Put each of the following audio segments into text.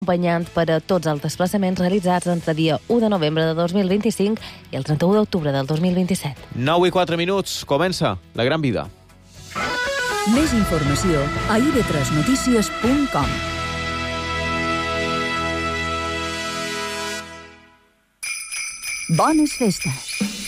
acompanyant per a tots els desplaçaments realitzats entre dia 1 de novembre de 2025 i el 31 d'octubre del 2027. 9:04, comença La Gran Vida. Més informació a ib3notícies.com. Bones festes.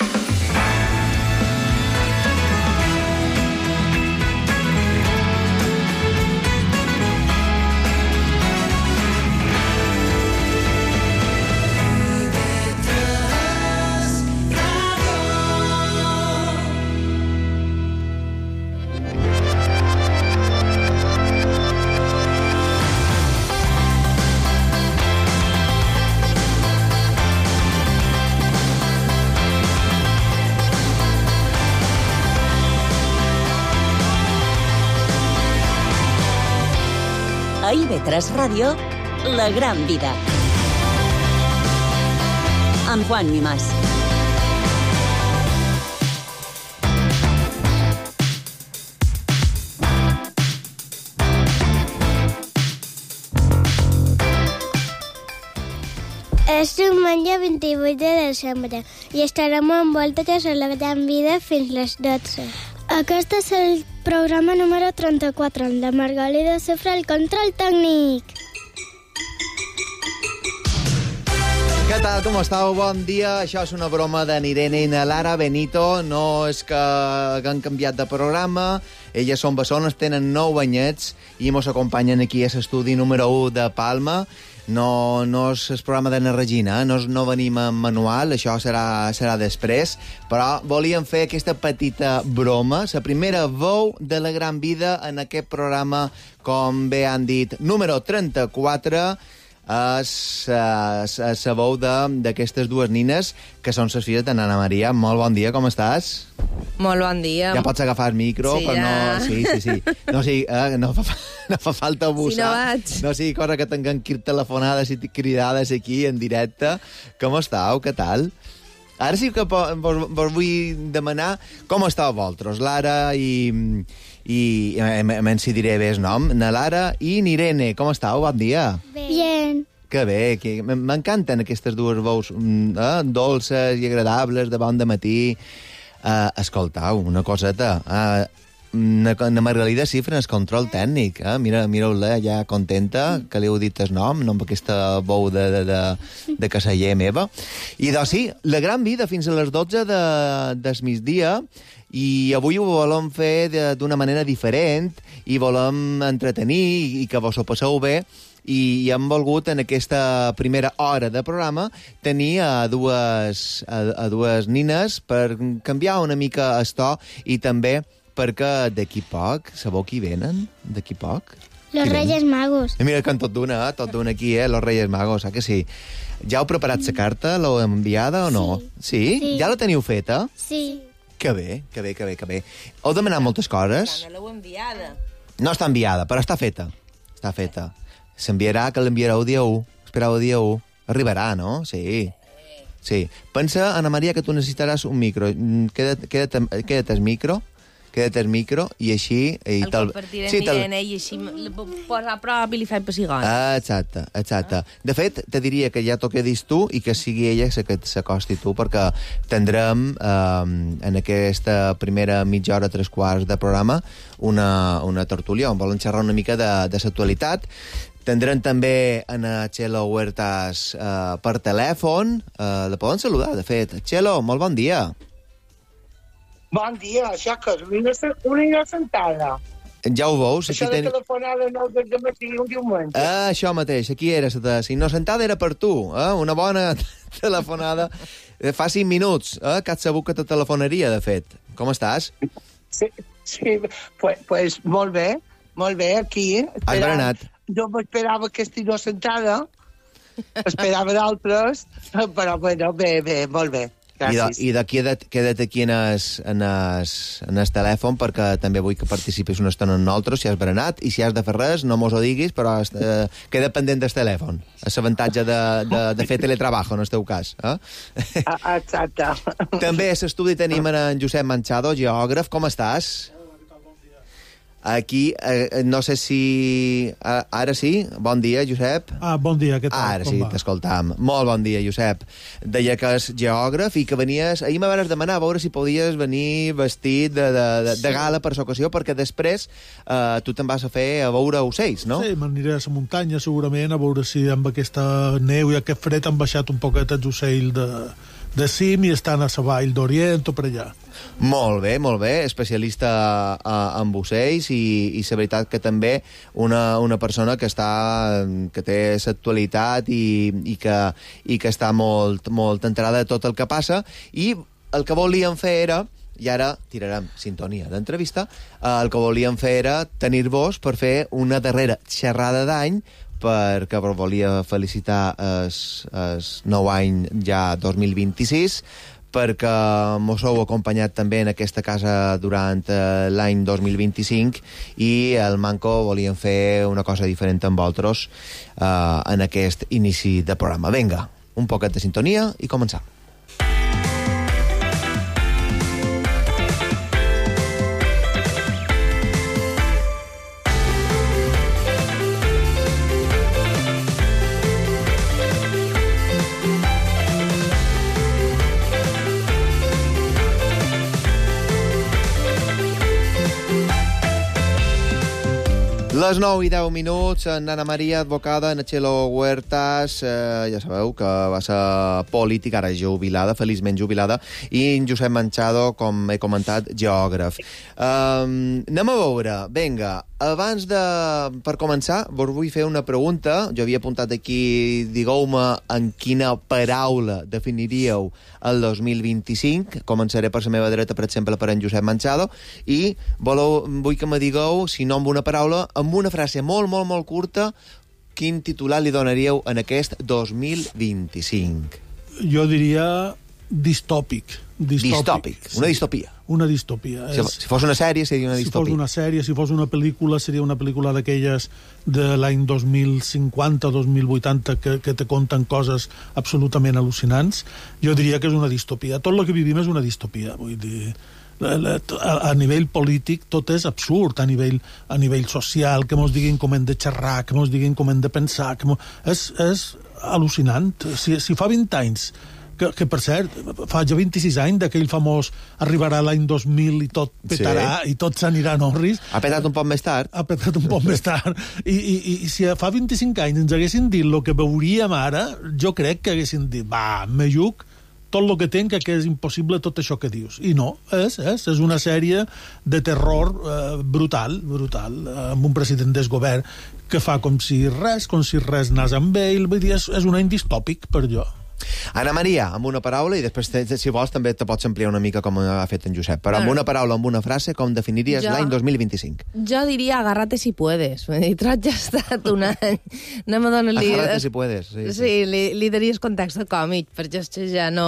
A IB3 Ràdio, La Gran Vida. Amb Juan Mimàs. És diumenge 28 de desembre i estarem envoltes a La Gran Vida fins les 12. Aquest és el programa número 34, amb la Margalida Cifra, el control tècnic. Què tal, com estàu? Bon dia. Això és una broma de Irene i na Lara Benito. No és que han canviat de programa. Elles són bessones, tenen 9 anyets i mos acompanyen aquí a l'estudi número 1 de Palma. No és el programa de na Regina, no venim en manual, això serà després, però volíem fer aquesta petita broma, la primera veu de La Gran Vida en aquest programa, com bé han dit, número 34, és la veu d'aquestes dues nines, que són les filles de Nana Maria. Molt bon dia, com estàs? Molt bon dia. Ja pots agafar el micro, sí, però ja. no... Sí. No fa falta abusar. Si no vaig. No sigui cosa que tinguem que ir telefonades i cridades aquí en directe. Com estàu? Què tal? Ara sí que vos vull demanar com estàu vosaltres, Lara i si diré bé el nom, na Lara i Irene. Com estàu? Bon dia. Bien. Que bé, m'encanten aquestes dues veus dolces i agradables de bon dematí. Escoltau, una coseta. Na Margalida Cifra, el control tècnic. Mireu-la, ja contenta, que li heu dit el nom, amb aquesta veu de caseller meva. I doncs sí, La Gran Vida fins a les 12 del migdia, i avui ho volem fer d'una manera diferent i volem entretenir i que vos ho passeu bé, i hem volgut en aquesta primera hora de programa tenir a dues nines per canviar una mica el to, i també perquè d'aquí poc, sabeu qui venen? D'aquí poc? Los Reyes Magos. Mira que tot d'una aquí, los Reyes Magos, que sí? Ja heu preparat la carta? L'heu enviada o no? Sí? Ja la teniu feta? Sí. Que bé. Heu demanat moltes coses? No l'heu enviada. No està enviada, però està feta. S'enviarà, que l'enviareu dia 1. Espereu dia 1. Arribarà, no? Sí. Pensa, Ana Maria, que tu necessitaràs un micro. Queda't el micro. I així... El compartiré amb Irene i així posa a prop i li faig pessigona. Exacte. De fet, te diria que ja toca dir tu i que sigui ella que s'acosti tu, perquè tindrem en aquesta primera mitja hora, 3/4 de programa una tertúlia on volen xerrar una mica de l'actualitat. Tindrem també en Txelo Huertas per telèfon. La poden saludar, de fet. Txelo, molt bon dia. Bon dia, això que és una sentada. Ja ho veus? Això de telefonar a les 9 del matí un diumenge. Això mateix, aquí era la inocentada, era per tu, una bona telefonada. Fa 5 minuts, que has sabut que te telefonaria, de fet. Com estàs? Sí, pues molt bé, aquí. Has berenat? No m'esperava aquesta inocentada, esperava d'altres, però bueno, bé, molt bé. Gràcies. I queda't aquí en el telèfon, perquè també vull que participis una estona amb nosaltres, si has berenat, i si has de fer res, no mos ho diguis, però queda pendent del telèfon. És l'avantatge de fer teletrabajo, en el teu cas. Exacte. També a l'estudi tenim en Josep Manchado, geògraf. Com estàs? Aquí, no sé si... Ara sí? Bon dia, Josep. Bon dia, què tal? Ara sí, t'escoltam. Molt bon dia, Josep. Deia que és geògraf i que venies... Ahir me vas demanar a veure si podies venir vestit de gala per l'ocasió, perquè després tu te'n vas a fer a veure ocells, no? Sí, m'aniré a la muntanya, segurament, a veure si amb aquesta neu i aquest fred han baixat un poquet els ocells de cim i estan a la vall d'Orient o per allà. Molt bé, especialista en ocells i la veritat que també una persona que té l'actualitat i que està molt enterada de tot el que passa, i el que volíem fer era, i ara tirarem sintonia d'entrevista, el que volíem fer era tenir-vos per fer una darrera xerrada d'any, perquè volia felicitar el nou any ja 2026, perquè mos heu acompanyat també en aquesta casa durant l'any 2025 i el Manco volien fer una cosa diferent amb vosaltres en aquest inici de programa. Vinga, un poquet de sintonia i començar. Les 9 i 10 minuts, en Ana Maria, advocada, en Txelo Huertas, ja sabeu que va ser política, ara jubilada, feliçment jubilada, i en Josep Manchado, com he comentat, geògraf. Anem a veure, vinga, per començar, vos vull fer una pregunta. Jo havia apuntat aquí, digueu-me en quina paraula definiríeu el 2025. Començaré per la meva dreta, per exemple, per en Josep Manchado, i vull que me digueu, si no amb una paraula, amb una frase molt, molt, molt curta, quin titular li donaríeu en aquest 2025? Jo diria distòpic. Distòpic, una distopia. Una distopia. Si fos una sèrie, seria una distopia. Si fos una sèrie, si fos una pel·lícula, seria una pel·lícula d'aquelles de l'any 2050, 2080, que te conten coses absolutament al·lucinants. Jo diria que és una distopia. Tot el que vivim és una distopia, vull dir... A nivell polític tot és absurd, a nivell social, que mos diguin com hem de xerrar, que mos diguin com hem de pensar, és al·lucinant. Si fa 20 anys, que per cert, fa ja 26 anys d'aquell famós arribarà l'any 2000 i tot petarà, i tot s'anirà a Norris. Ha petat un poc més tard. Ha petat un poc més tard. I si fa 25 anys ens haguessin dit el que veuríem ara, jo crec que haguessin dit, me lluc, tot el que tenc, que és impossible tot això que dius. I no, és una sèrie de terror brutal, amb un president desgovern que fa com si res anés amb ell. Vull dir, és un any distòpic per jo. Ana Maria, amb una paraula, i després, si vols, també te pots ampliar una mica com ha fet en Josep, però amb una paraula, amb una frase, com definiries l'any 2025? Jo diria agárrate si puedes. Trat ja ha estat un any. Anem a donar-li... Agárrate si puedes. Sí, li daries context de còmic, perquè ja no...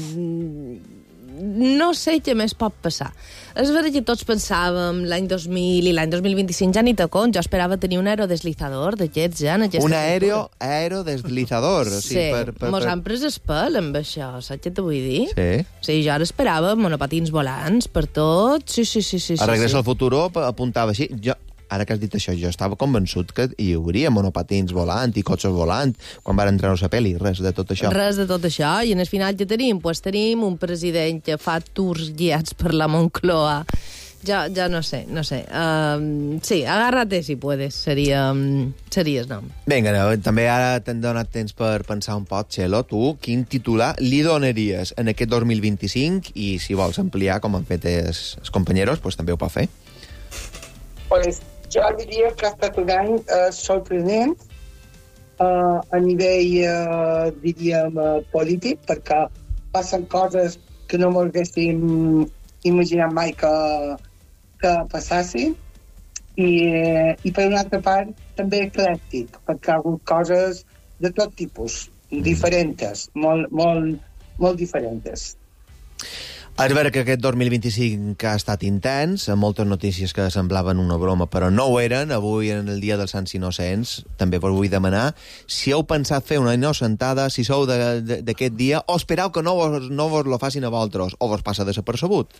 No sé què més pot passar. És veritat que tots pensàvem l'any 2000 i l'any 2025 ja ni te compte. Jo esperava tenir un aerodeslizador d'aquests ja. Un aerodeslizador. Sí, mos han pres el pèl amb això, saps què te vull dir? Sí. Sí, jo ara esperava monopatins volants per tot. Sí. A Regreso al Futuro apuntava així. Ara que has dit això, jo estava convençut que hi hauria monopatins volant i cotxes volant quan van entrar a la pel·li, res de tot això. Res de tot això, i en el final què tenim? Pues tenim un president que fa tours guiats per la Moncloa. Ja no sé. Sí, agárrate si puedes, seria el nom. Vinga, també ara t'hem donat temps per pensar un poc, Txelo, tu, quin titular li donaries en aquest 2025, i si vols ampliar, com han fet els companyeros, pues també ho pot fer. Pues jo diria que ha estat un any sorprenent a nivell, diríem, polític, perquè passen coses que no m'haguéssim imaginat mai que passassin, i per una altra part també eclèctic, perquè ha hagut coses de tot tipus, diferents, molt diferents. És vera que aquest 2025 ha estat intens, amb moltes notícies que semblaven una broma, però no ho eren. Avui, en el dia dels Sants Innocents, també vos vull demanar si heu pensat fer una innocentada, si sou d'aquest dia, o espereu que no vos lo facin a vosaltres, o vos passa desapercebut.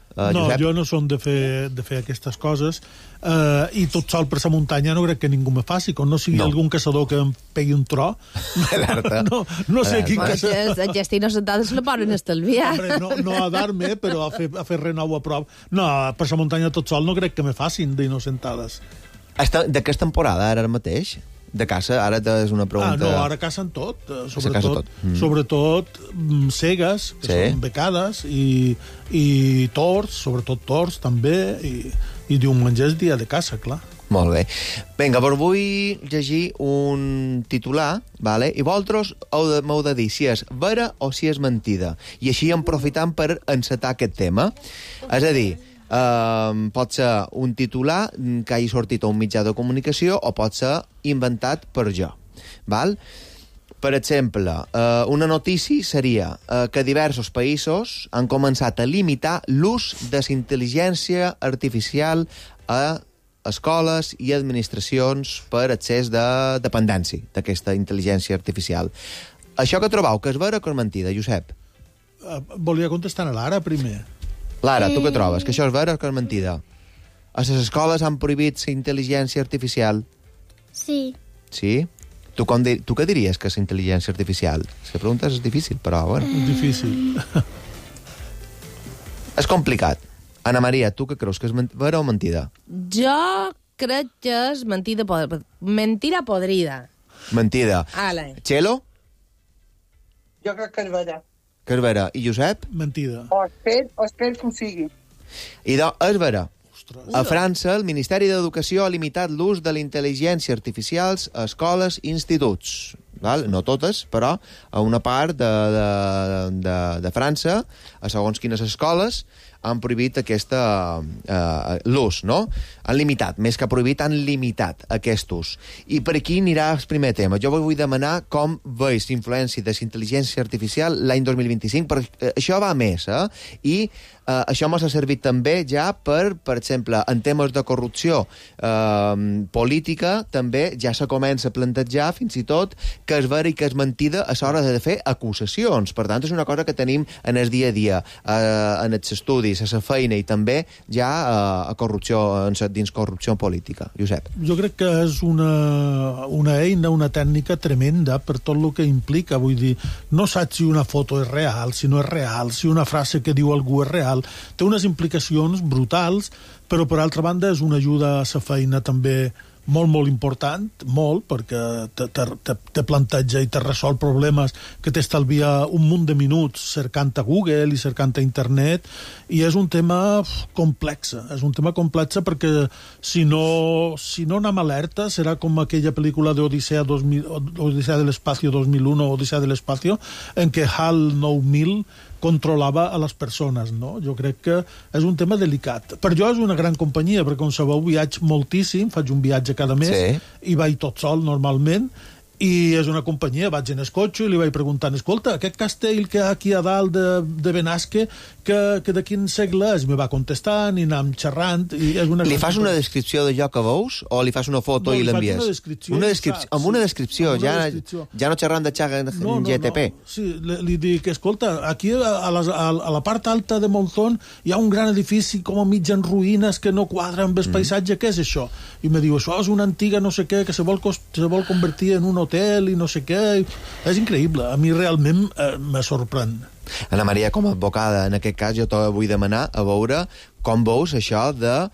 No, Josep? jo no som de fer aquestes coses, i tot sol per la muntanya no crec que ningú me faci, com no sigui algun caçador que em pegui un tro. No sé quin caçador... Els gestinos sentades se la poden estalviar. Hombre, no a dar-me, però a fer res nou a prop. No, per la muntanya tot sol no crec que me facin d'innocentades. De què és temporada ara mateix? De caça, ara és una pregunta... No, ara cacen tot. Sobretot cegues, que són becades, i tors, sobretot tors també, i diumenge és dia de caça, clar. Molt bé. Vinga, però vull llegir un titular, vale? I vosaltres m'heu de dir si és vera o si és mentida. I així aprofitant per encetar aquest tema. És a dir, pot ser un titular que hagi sortit a un mitjà de comunicació o pot ser inventat per jo. Val? Per exemple, una notícia seria que diversos països han començat a limitar l'ús de la intel·ligència artificial a escoles i administracions per excés de dependència d'aquesta intel·ligència artificial. Això que trobeu, que és vera o que és mentida, Josep? Volia contestar a l'Ara primer. Lara, tu què trobes? Que això és vera o que és mentida? A les escoles han prohibit la intel·ligència artificial? Sí. Sí? Tu què diries que és intel·ligència artificial? La pregunta és difícil, però bueno. Difícil. És complicat. Ana Maria, tu què creus? Que és vera o mentida? Jo crec que és mentida podrida. Mentida. Ale. Txelo? Jo crec que és vera. Que és vera. I Josep? Mentida. O espero que ho sigui. Idò, és vera. A França, el Ministeri d'Educació ha limitat l'ús de la intel·ligència artificial a escoles i instituts. Val? No totes, però a una part de França, a segons quines escoles, han prohibit l'ús, no? Han limitat, més que prohibit, han limitat aquest ús. I per aquí anirà el primer tema. Jo vull demanar com veus l'influència de la intel·ligència artificial l'any 2025, perquè això va més, I això m'ha servit també ja per exemple, en temes de corrupció política, també ja se comença a plantejar, fins i tot, que és vera i que és mentida a l'hora de fer acusacions. Per tant, és una cosa que tenim en el dia a dia, en els estudis, a la feina i també ja a corrupció, dins corrupció política. Josep. Jo crec que és una eina, una tècnica tremenda per tot el que implica. Vull dir, no saps si una foto és real, si no és real, si una frase que diu algú és real. Té unes implicacions brutals, però per altra banda és una ajuda a la feina també molt, molt important, molt, perquè te planteja i te resol problemes que t'estalvia un munt de minuts cercant a Google i cercant a internet, i és un tema complex. És un tema complex perquè si no anem alerta serà com aquella pel·lícula d'Odissea de l'Espacio 2001 o Odissea de l'Espacio, en què HAL 9000 controlava a les persones, no? Jo crec que és un tema delicat. Per jo és una gran companyia, perquè com sabeu viatge moltíssim, faig un viatge cada mes, i vaig tot sol normalment, i és una companyia, vaig en el cotxe i li vaig preguntant, escolta, aquest castell que hi ha aquí a dalt de Benasque, que de quin segle és? Me va contestant i anàvem xerrant. I és una li fas una descripció d'allò que veus o li fas una foto i l'envies? No, li faig una descripció. Amb una descripció, ja no xerrant de xaga en GTP. Sí, li dic, escolta, aquí a la part alta de Monzón hi ha un gran edifici com a mig en ruïnes que no quadra amb el paisatge, què és això? I me diu, això és una antiga no sé què que se vol convertir en un hotel i no sé què. És increïble. A mi realment me sorprèn. Ana Maria, com a advocada, en aquest cas, jo te vull demanar a veure com veus això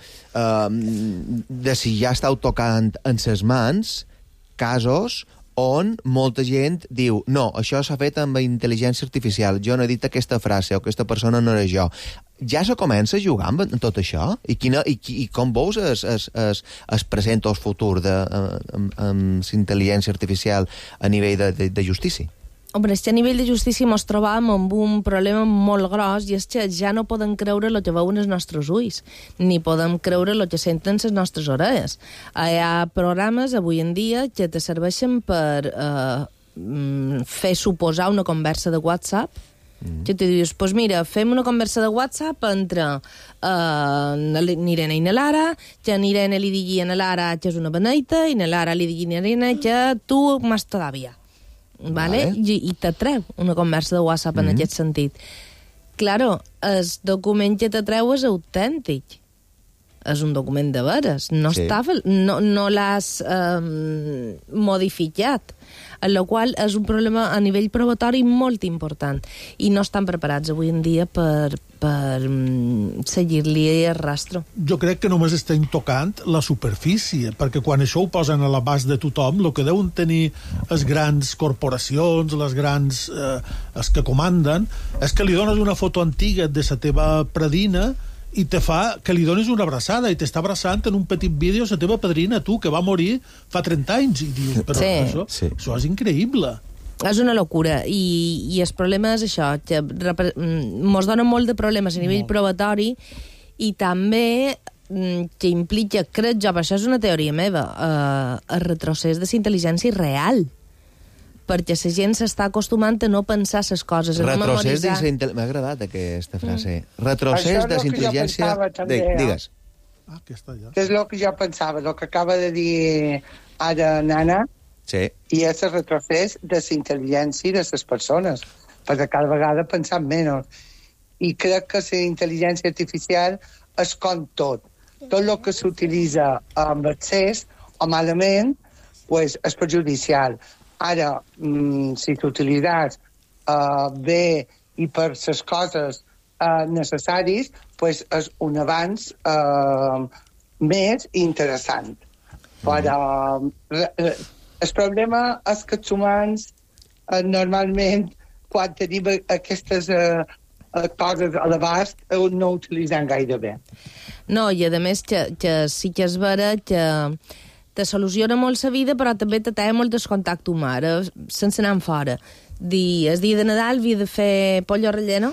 de si ja estàu tocant en ses mans casos on molta gent diu no, això s'ha fet amb intel·ligència artificial, jo no he dit aquesta frase o aquesta persona no era jo. Ja se comença a jugar amb tot això? I com veus es presenta el futur amb intel·ligència artificial a nivell de justícia? Home, és que a nivell de justícia ens trobam amb un problema molt gros, i és que ja no podem creure el que veuen els nostres ulls, ni podem creure el que senten les nostres orelles. Hi ha programes avui en dia que te serveixen per fer suposar una conversa de WhatsApp, que te dius, pues mira, fem una conversa de WhatsApp entre n'Irene i na Lara, que n'Irene li digui a na Lara que és una beneita, i na Lara li digui a n'Irene que tu m'has todavía. Vale? I t'atreu una conversa de WhatsApp en aquest sentit. claro, el document que te treu és autèntic. És un document de veres. No, Sí. no l'has modificat. En la qual és un problema a nivell probatori molt important. I no estan preparats avui en dia per seguir-li el rastro. Jo crec que només estem tocant la superfície, perquè quan això ho posen a l'abast de tothom, el que deuen tenir les grans corporacions, les grans... els que comanden, és que li dones una foto antiga de la teva predina i te fa que li donis una abraçada i t'està abraçant en un petit vídeo la teva padrina, tu, que va morir fa 30 anys. I dius, però això és increïble. És una locura. I el problema és això, que mos dona molt de problemes a nivell probatori i també que implica, crec jo, això és una teoria meva, el retrocés de la intel·ligència real. Perquè la gent s'està acostumant a no pensar les coses, a no memoritzar. M'ha agradat aquesta frase. Retrocés de la intel·ligència... Digues. Aquesta ja. És el que jo pensava, el que acaba de dir ara Nana, i és el retrocés de la intel·ligència de les persones, perquè cada vegada pensam menys. I crec que la intel·ligència artificial és com tot. Tot el que s'utilitza amb excés o malament pues, és perjudicial. Ara, si t'utilitzes bé i per les coses necessàries, pues és un avanç més interessant. Però el problema és que els humans normalment, quan tenim aquestes coses a l'abast, no ho utilitzem gaire bé. No, i a més que sí que és vera que te soluciona molt la vida, però també te té molt el contacte humà, sense anar fora. El dia de Nadal havia de fer pollo relleno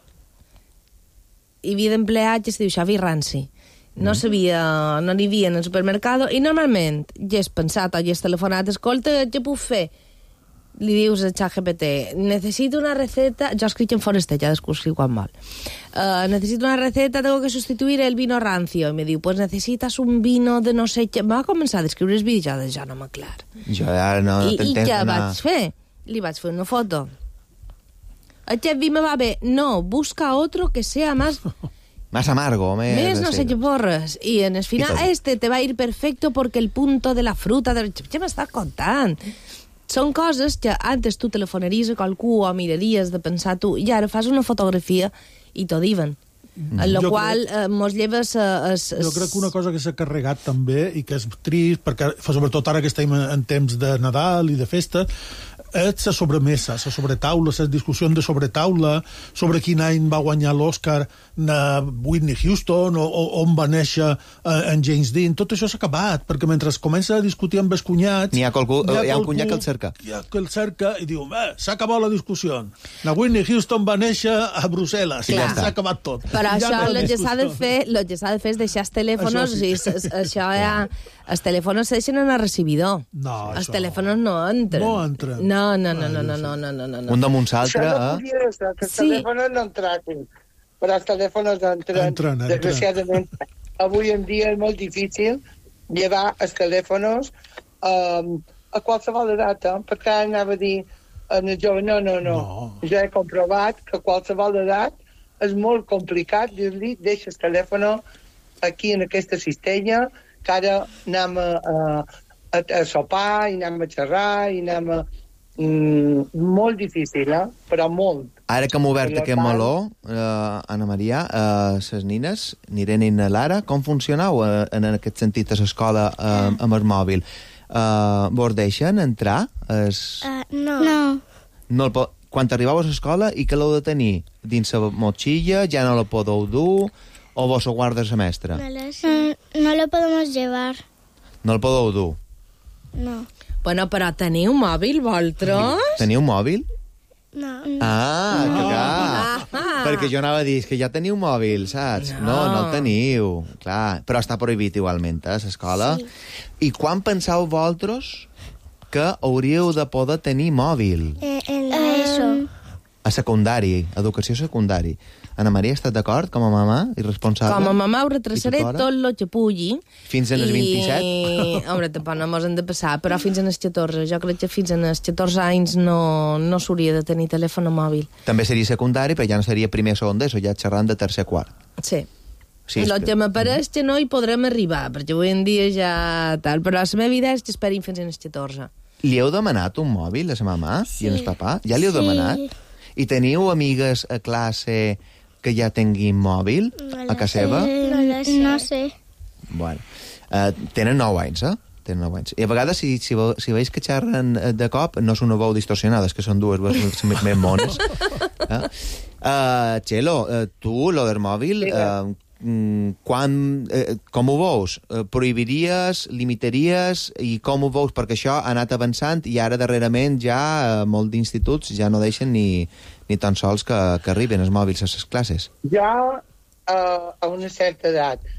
i havia d'emplear, que es diu Xavi Ranci. No n'hi havia en el supermercado i normalment ja has pensat o ja has telefonat, escolta, què puc fer? Li dius a ChatGPT, necesito una receta... Jo escric en Forester, ja descobrí quan vol. Necesito una receta, tengo que sustituir el vino rancio. I me diu, pues necesitas un vino de no sé què... Va començar a descriure el vídeo, ja no m'aclar. Jo ja no t'entens. I què vaig fer? Li vaig fer una foto. Aquest vi me va bé. No, busca otro que sea más... Más amargo. Més no sé què porres. I en el final, te va ir perfecto porque el punto de la fruta... Què m'estàs contant? Són coses que antes tu telefonaries a qualcú o miraries de pensar tu, i ara fas una fotografia i t'ho diuen. En la qual mos lleves... Jo crec que una cosa que s'ha carregat també, i que és trist, perquè sobretot ara que estem en temps de Nadal i de festa, és la sobremesa, la sobretaula, les discussions de sobretaula, sobre quin any va guanyar l'Oscar Whitney Houston, o on va néixer en James Dean. Tot això s'ha acabat, perquè mentre es comença a discutir amb els cunyats... Hi ha un cunyat que el cerca. Que el cerca i diu, s'ha acabat la discussió. La Whitney Houston va néixer a Brussel·les, i ja s'ha acabat tot. Però això el que s'ha de fer és deixar els telèfons, això ja... Els telèfons se deixen en el recibidor. No, els telèfons no entren. No entren. No. Un damunt l'altre, que els telèfons no entren, però els telèfons entren. Desgraciadament, avui en dia és molt difícil llevar els telèfons a qualsevol edat, perquè anava a dir en el jove, no. Jo he comprovat que a qualsevol edat és molt complicat dir-li, deixa el telèfon aquí en aquesta cistella, que ara anem a sopar, i anem a xerrar, i anem a... molt difícil, però molt. Ara que hem obert aquest meló, Anna Maria, les nines, n'Irene i na Lara, com funcioneu en aquest sentit a l'escola amb el mòbil? Vos deixen entrar? No. Quan arribeu a l'escola, i què l'heu de tenir? Dins la motxilla, ja no la podeu dur, o vos ho guarda la mestra? No lo podemos llevar. No el podeu dur? No. Bueno, però teniu mòbil, vosaltres? Teniu mòbil? No. Perquè jo anava a dir que ja teniu mòbil, saps? No el teniu. Clar, però està prohibit igualment, a l'escola. Sí. I quan penseu vosaltres que hauríeu de poder tenir mòbil? En l'ESO. a secundari, educació secundari. Ana Maria, estàs d'acord com a mamà i responsable? Com a mamà ho retrasaré tot el que pugui. Fins als 27? Home, tampoc no mos hem de passar, però fins als 14. Jo crec que fins als 14 anys no s'hauria de tenir telèfon mòbil. També seria secundari, però ja no seria primer o segon d'ESO, ja xerrant de tercer quart. Sí. El que m'apareix que no hi podrem arribar, perquè avui en dia ja tal, però la meva idea és que esperin fins als 14. Li heu demanat un mòbil a sa mamà i al papà? Ja li heu demanat? I teniu amigues a classe que ja tinguin mòbil a casa seva? No sé. Bueno, tenen 9 anys, Tenen 9 anys. I a vegades, si veus que xerren de cop, no són una veu distorsionades, que són dues veus més mones. Txelo, tu, lo del mòbil, com ho veus? Prohibiries, limitaries i com ho veus? Perquè això ha anat avançant i ara darrerament ja molts d'instituts ja no deixen ni tan sols que arriben els mòbils a les classes. Ja a una certa edat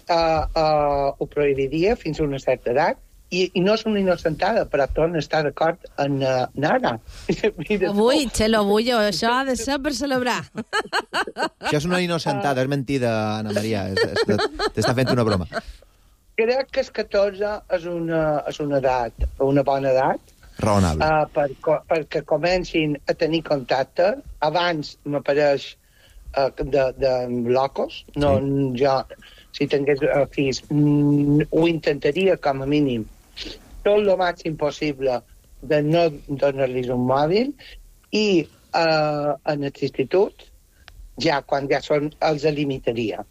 ho prohibiria fins a una certa edat i no és una innocentada, però torno a estar d'acord en ara. Avui, Txelo, això ha de ser per celebrar. Això és una innocentada, és mentida, Ana Maria. T'està fent una broma. Crec que els 14 és una edat, una bona edat. Raonable. Perquè comencin a tenir contacte. Abans m'apareix de locos. No, sí. Jo, si tingués fills, ho intentaria com a mínim tot el màxim possible de no donar-los un mòbil i en l'institut, ja quan ja són, els limitaria.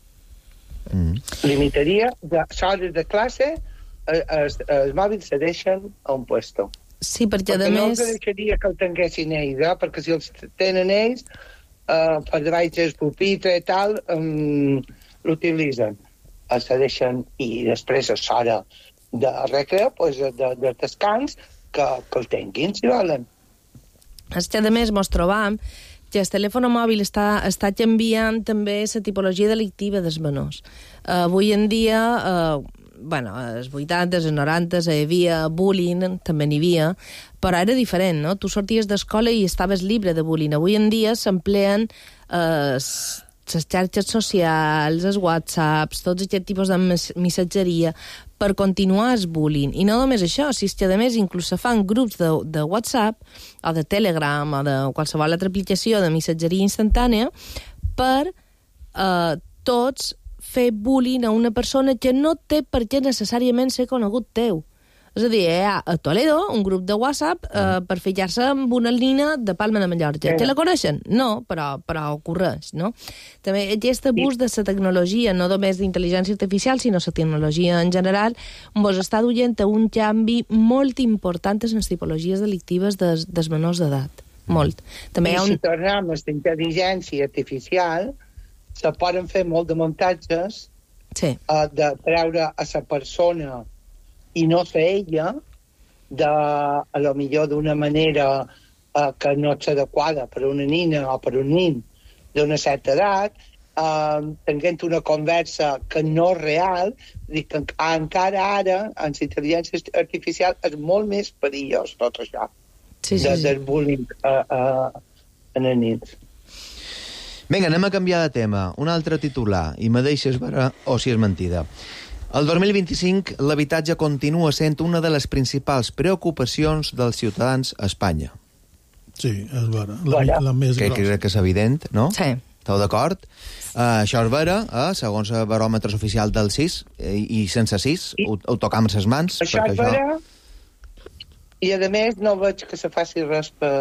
Limitaria hores de classe, els mòbils se deixen a un puesto. Sí, perquè a no més... els deixaria que el tinguessin ells, perquè si els tenen ells, per davall del pupitre i tal, l'utilitzen. Els deixen i després a l'hora de recreu, de descans, que el tinguin, si volen. És que, a més, mos trobam que el telèfon mòbil està canviant també la tipologia delictiva dels menors. Avui en dia, als 80, als 90, hi havia bullying, també n'hi havia, però era diferent, no? Tu sorties d'escola i estaves llibre de bullying. Avui en dia s'empleen les xarxes socials, els whatsapps, tots aquests tipus de missatgeria per continuar el bullying. I no només això, si és que a més inclús se fan grups de WhatsApp o de Telegram o de qualsevol altra aplicació de missatgeria instantània per tots fer bullying a una persona que no té per què necessàriament ser conegut teu. És a dir, hi ha a Toledo un grup de WhatsApp per ficar-se amb una nina de Palma de Mallorca. Que la coneixen? No, però ocorreix, no? També aquest abús de la tecnologia, no només d'intel·ligència artificial, sinó la tecnologia en general, vos està duent a un canvi molt important en les tipologies delictives dels menors d'edat. Molt. També si tornem a l'intel·ligència artificial, se poden fer molt de muntatges de treure a la persona i no ser ella, a lo millor d'una manera que no és adequada per una nina o per un nin d'una certa edat, tenint una conversa que no és real, dic que encara ara, en la intel·ligència artificial, és molt més perillós tot això, del bullying en els nins. Vinga, anem a canviar de tema. Un altre titular, i me deixes veure o si és mentida. El 2025, l'habitatge continua sent una de les principals preocupacions dels ciutadans a Espanya. Sí, és vera. La més grossa. Crec que és evident, no? Sí. Esteu d'acord? Això és vera, segons el baròmetre oficial del 6, i sense 6, ho tocam amb les mans. Això és vera, i a més no veig que se faci res per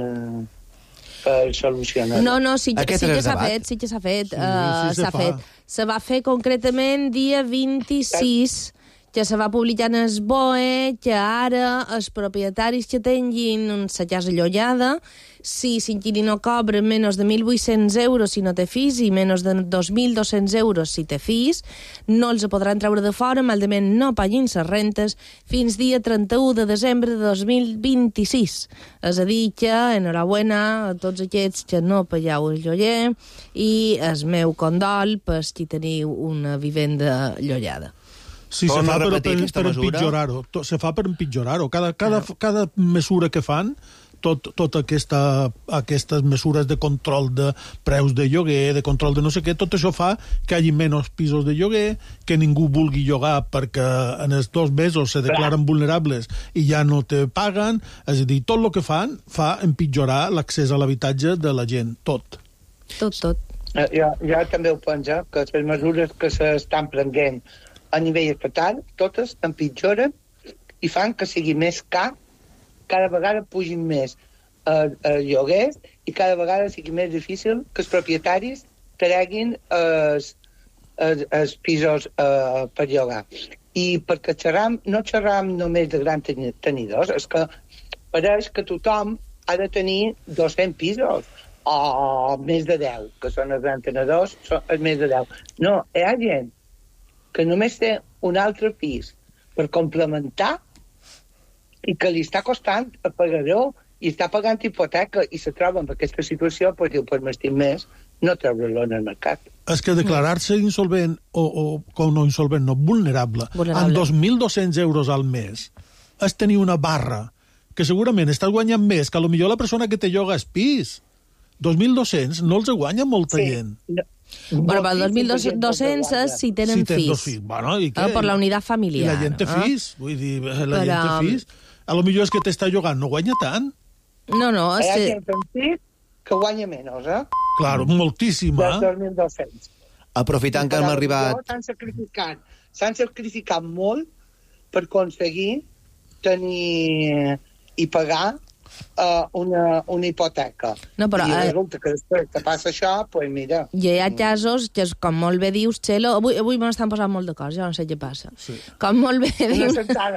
solucionar. No, sí que s'ha fet. S'ha fet. Se va fer concretament dia 26, que se va publicar en el BOE, que ara els propietaris que tinguin la casa llogada, si l'inquilino cobra menys de 1.800 euros si no té fills i menys de 2.200 euros si té fills, no els podran treure de fora, malament no paguin les rentes fins dia 31 de desembre de 2026. És a dir, que enhorabona a tots aquests que no pagueu el lloguer i el meu condol per qui teniu una vivenda llogada. Sí, se fa per empitjorar-ho. Se fa per empitjorar-ho. Cada mesura que fan tot aquestes mesures de control de preus de lloguer, de control de no sé què, tot això fa que hi hagi menys pisos de lloguer, que ningú vulgui llogar perquè en els 2 mesos se declaren vulnerables i ja no te paguen. És a dir, tot el que fan fa empitjorar l'accés a l'habitatge de la gent, tot. Tot. Jo també ho penso, que les mesures que s'estan prenent a nivell estatal, totes empitjoren i fan que sigui més car, cada vegada pugin més lloguers i cada vegada sigui més difícil que els propietaris treguin els pisos per llogar. I perquè no xerram només de grans tenidors, és que pareix que tothom ha de tenir 200 pisos o més de 10, que són els grans tenidors, són més de 10. No, hi ha gent que només té un altre pis per complementar i que li està costant a pagador i està pagant hipoteca i se troba en aquesta situació, pues diu, pues m'estim més no treure-lo en el mercat. És que declarar-se insolvent o no insolvent, no, vulnerable, amb 2.200 euros al mes és tenir una barra que segurament estàs guanyant més que potser la persona que te lloga el pis. 2.200 no els guanya molta gent. Bueno, per 2.200 si tenen fills. Bueno, i què? Per la unitat familiar. I la gent té fills. Vull dir, la gent té fills. A lo millor és que t'està jugant, no guanya tant. No. Hi ha gent amb fills que guanya menys, Claro, moltíssima. De 2.200. Aprofitant que hem arribat... S'han sacrificat molt per aconseguir tenir i pagar una hipoteca. No, però, I resulta que després que passa això, pues mira... I hi ha casos que, com molt bé dius, Txelo, avui m'estan posant molt d'acord, jo no sé què passa. Sí. Com molt bé diu...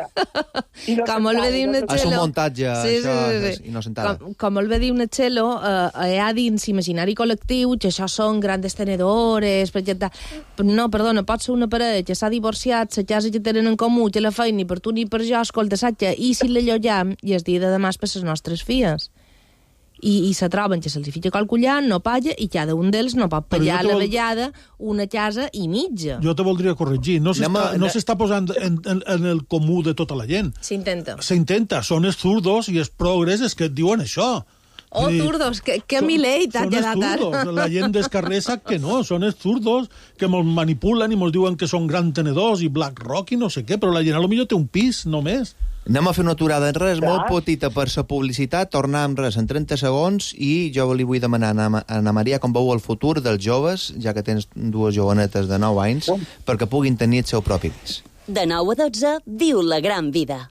Com molt bé diu una Txelo... És un muntatge, sí. innocentada. Com molt bé diu una Txelo, hi ha dins imaginari col·lectiu que això són grandes tenedores, per exemple... No, perdona, pot ser una parella que s'ha divorciat, la casa que tenen en comú, que la feina ni per tu ni per jo, escolta, saps, i si l'allotjam, i es dia de demà per les nostres filles. I se troben que se'ls fica calculant, no paga, i cada un d'ells no pot pagar la vegada una casa i mitja. Jo te voldria corregir. No s'està posant en el comú de tota la gent. S'intenta. Són els zurdos i els progres els que et diuen això. Zurdos, que milei t'ha quedat ara. Són els zurdos. La gent dels carrers sap que no. Són els zurdos que ens manipulen i ens diuen que són grans tenedors i BlackRock i no sé què, però la gent potser té un pis només. Anem a fer una aturada en res molt petita per la publicitat, tornar amb res en 30 segons i jo li vull demanar a Ana Maria com veu el futur dels joves, ja que tens 2 jovenetes de 9 anys, perquè puguin tenir el seu propi pis. De 9 a 12, viu la gran vida.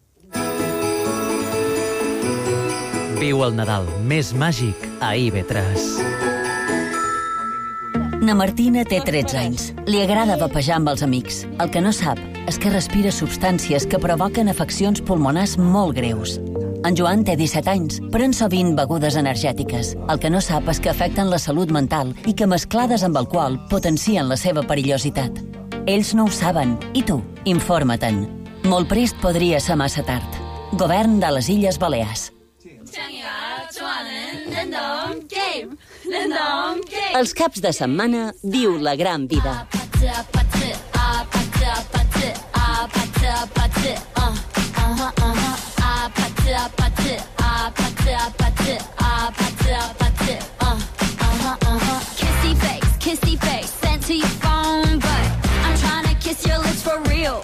Viu el Nadal més màgic a IB3. Na Martina té 13 anys. Li agrada vapejar amb els amics. El que no sap és que respira substàncies que provoquen afeccions pulmonars molt greus. En Joan té 17 anys, pren sovint begudes energètiques. El que no sap és que afecten la salut mental i que mesclades amb alcohol potencien la seva perillositat. Ells no ho saben. I tu? Informa-te'n. Molt prest podria ser massa tard. Govern de les Illes Balears. Els caps de setmana viu la gran vida. Kissy face, sent to your phone, but I'm trying to kiss your lips for real.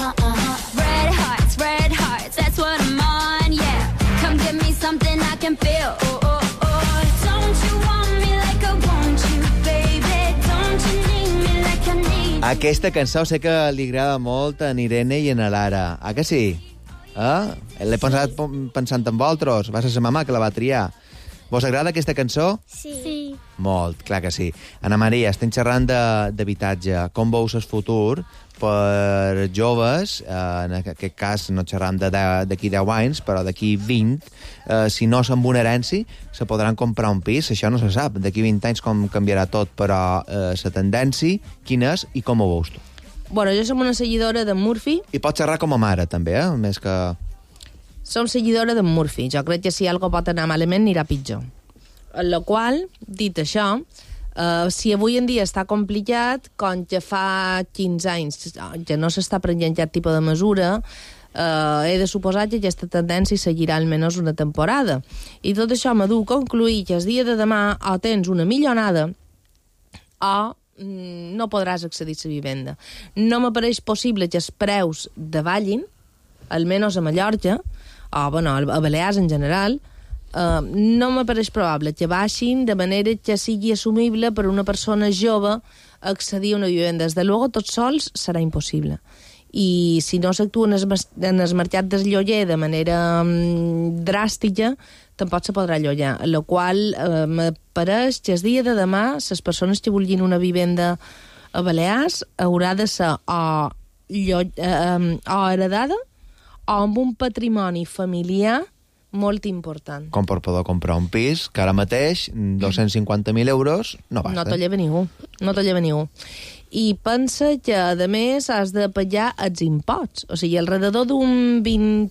Red hearts, that's what I'm on, yeah. Come give me something I can feel. Don't you want me like I want you, baby? Don't you need me like I need you? Aquesta cançó sé que li agrada molt a Irene i a Lara. Ah, que sí? L'he pensat pensant en vosaltres. Va ser sa mamà que la va triar. Vos agrada aquesta cançó? Sí. Molt, clar que sí. Ana Maria, estem xerrant d'habitatge. Com veus el futur per joves? En aquest cas no xerram d'aquí 10 anys, però d'aquí 20. Si no són una herència, se podran comprar un pis. Això no se sap. D'aquí 20 anys com canviarà tot, però la tendència, quina és i com ho veus tu? Bueno, jo som una seguidora de Murphy. I pots xerrar com a mare, també, més que... Som seguidora d'en Murphy. Jo crec que si algo pot anar malament, anirà pitjor. En la qual, dit això, si avui en dia està complicat, com que fa 15 anys que no s'està prenent aquest tipus de mesura, he de suposar que aquesta tendència seguirà almenys una temporada. I tot això m'ha concluir que el dia de demà o tens una millonada o no podràs accedir a la vivenda. No m'apareix possible que els preus davallin, almenys a Mallorca, o bueno, a Balears en general, no m'apareix probable que baixin de manera que sigui assumible per una persona jove accedir a una vivenda. Des de luego, tot sols serà impossible. I si no s'actua en el mercat del lloguer de manera dràstica, tampoc se podrà llogar, la qual m'apareix que el dia de demà les persones que vulguin una vivenda a Balears haurà de ser o heredada o amb un patrimoni familiar molt important. Com per poder comprar un pis, que ara mateix 250.000 euros no basta. No t'ho lleva ningú, no t'ho lleva ningú. I pensa que, a més, has de pagar els imposts. O sigui, alrededor d'un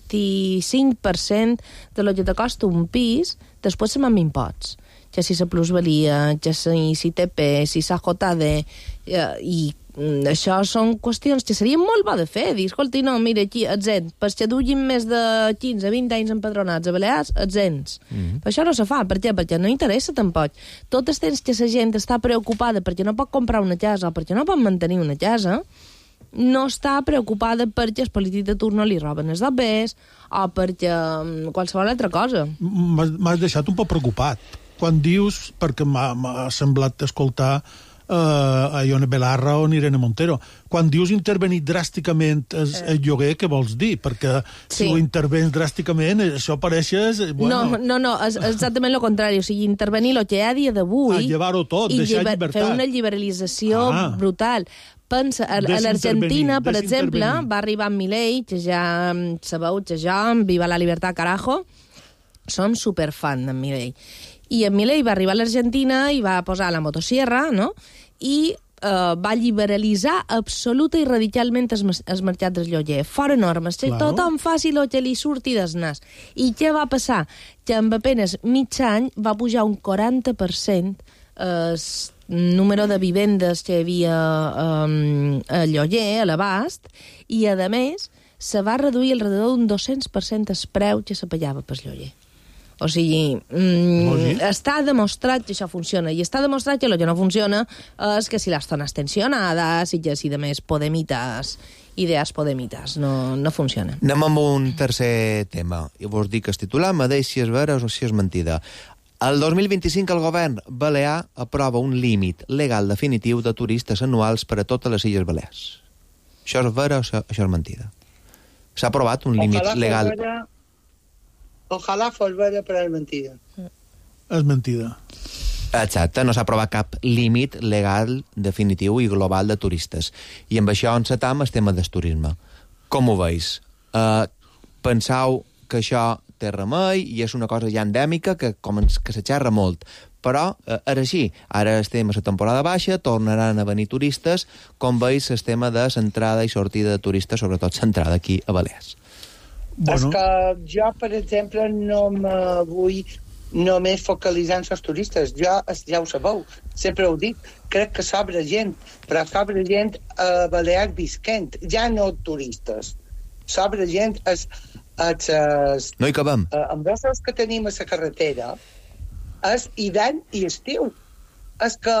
25% de lo que te costa un pis, després se'n amb imposts. Que si la plusvalia, que si ITP, si s'AJD, i això són qüestions que serien molt bo de fer. Dir, escolta, no, mira, aquí, exempt, per que duguin més de 15-20 anys empadronats a Balears, exempts. Per això no se fa. Per què? Perquè no interessa tampoc. Tot el temps que la gent està preocupada perquè no pot comprar una casa o perquè no pot mantenir una casa, no està preocupada perquè els polítics de turno li roben els papers o perquè qualsevol altra cosa. M'has deixat un poc preocupat. Quan dius, perquè m'ha semblat escoltar a Ione Belarra o Irene Montero. Quan dius intervenir dràsticament el lloguer, què vols dir? Perquè si ho intervens dràsticament, això pareixes... Bueno... No, és exactament el contrari. O sigui, intervenir el que hi ha a dia d'avui... Llevar-ho tot, deixar llibertat. Fer una liberalització brutal. Pensa, a l'Argentina, per exemple, va arribar amb Milei, que ja sabeu que jo, Viva la Libertad, carajo, som superfan d'en Milei. I en Milei va arribar a l'Argentina i va posar la motosierra, no?, i va liberalitzar absoluta i radicalment el mercat del lloguer. Fora normes, que tothom faci el que li surti del nas. I què va passar? Que en apenas mig any va pujar un 40% el número de vivendes que hi havia a lloguer, a l'abast, i, a més, se va reduir alrededor d'un 200% el preu que se pagava per lloguer. O sigui, està demostrat que això funciona, i està demostrat que el que no funciona és que si les zones tensionades i que si de més podemites, idees podemites, no funciona. Anem amb un tercer tema, i vos dic el titular, me deix si és vera o si és mentida. El 2025 el govern balear aprova un límit legal definitiu de turistes anuals per a totes les Illes Balears. Això és vera o això és mentida? S'ha aprovat un límit legal... Ojalà fos vera, però és mentida. És mentida. Exacte, no s'ha aprovat cap límit legal definitiu i global de turistes. I amb això encetam el tema del turisme. Com ho veus? Penseu que això té remei i és una cosa ja endèmica que se xerra molt. Però és així. Ara estem a la temporada baixa, tornaran a venir turistes. Com veus el tema de l'entrada i sortida de turistes, sobretot l'entrada aquí a Balears? És que jo, per exemple, no me vull només focalitzar en els turistes. Jo, ja ho sabeu, sempre ho dic, crec que sobra gent, però sobra gent a Balears visquent, ja no turistes. Sobra gent... No hi cabem. Amb els que tenim a la carretera és hivern i estiu. És que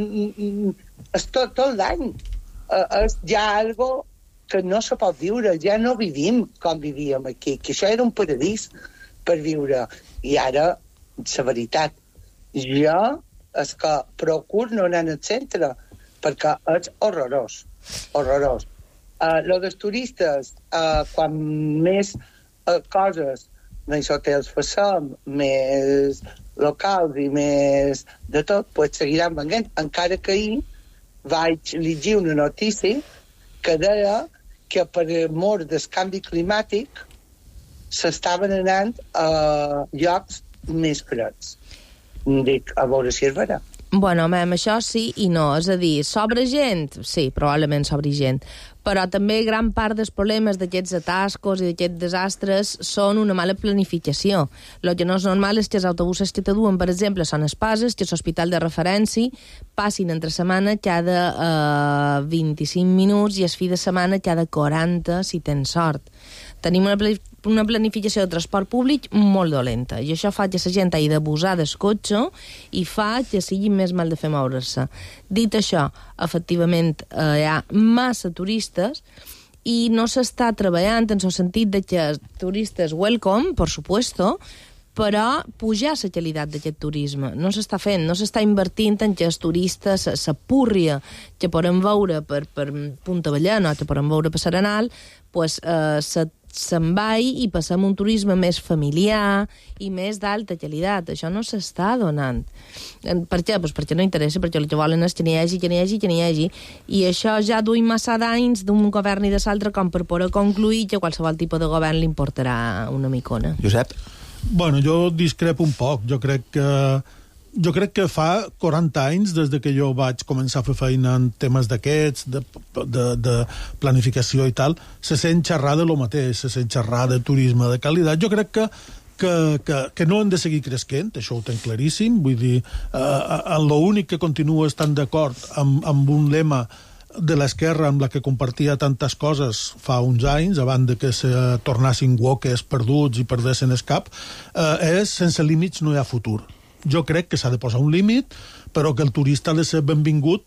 és tot l'any. És ja algo que no se pot viure, ja no vivim com vivíem aquí, que això era un paradís per viure. I ara, la veritat, jo és que procuro no anar al centre, perquè és horrorós, horrorós. Lo dels turistes, quan més coses, més hotels facem, més locals i més de tot, pues seguiran venint. Encara que ahir vaig llegir una notícia que deia que per mor del canvi climàtic s'estaven anant a llocs més freds. Dic, a veure si és vera. Bueno, amb això sí i no. És a dir, sobra gent? Sí, probablement sobri gent. Però també gran part dels problemes d'aquests atascos i d'aquests desastres són una mala planificació. El que no és normal és que els autobusos que te duen, per exemple, són espases, que l'hospital de referència passin entre setmana cada 25 minuts i el fi de setmana cada 40, si tens sort. tenim una planificació de transport públic molt dolenta, i això fa que la gent hagi d'abusar del cotxe i fa que sigui més mal de fer moure-se. Dit això, efectivament, hi ha massa turistes i no s'està treballant en el sentit de que turistes welcome, per supuesto, però pujar la qualitat d'aquest turisme. No s'està fent, no s'està invertint en que els turistes, la púrria que podem veure per Punta Ballena o que podem veure per Serenal, pues, se'n vai i passem un turisme més familiar i més d'alta qualitat. Això no s'està donant. Per què? Pues perquè no interessa, perquè el que volen és que n'hi hagi. I això ja duim massa d'anys d'un govern i de l'altre com per poder concluir que qualsevol tipus de govern li importarà una micona. Josep? Bueno, jo discrepo un poc. Jo crec que fa 40 anys, des de que jo vaig començar a fer feina en temes d'aquests, de planificació i tal, se sent xerrar de lo mateix, se sent xerrar de turisme de qualitat. Jo crec que no hem de seguir cresquent, això ho tenc claríssim. Vull dir, l'únic que continuo estant d'acord amb un lema de l'esquerra amb la que compartia tantes coses fa uns anys, abans de que se tornassin woques perduts i perdessin el cap, és sense límits no hi ha futur. Jo crec que s'ha de posar un límit, però que el turista ha de ser benvingut